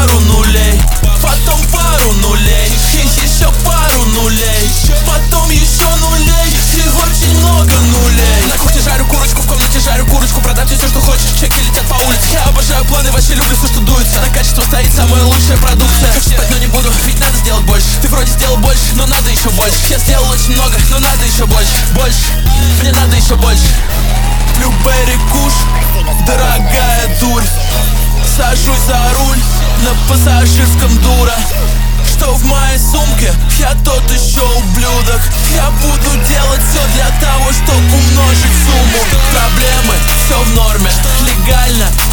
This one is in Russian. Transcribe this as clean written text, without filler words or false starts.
пару нулей, потом пару нулей, и еще пару нулей, потом еще нулей, и очень много нулей. На кухне жарю курочку, в комнате жарю курочку. Продам тебе все, что хочешь, чеки летят по улице. Я обожаю планы, вообще люблю все, что дуется. На качество стоит самая лучшая продукция. Хочу спать, но не буду, ведь надо сделать больше. Ты вроде сделал больше, но надо еще больше. Я сделал очень много, но надо еще больше. Больше, мне надо еще больше. Блюберри куш, дорогая дурь. Сажусь за руль, на пассажирском дура. Что в моей сумке? Я тот еще ублюдок. Я буду делать все для того, чтобы умножить сумму. Проблемы, все в норме, легально,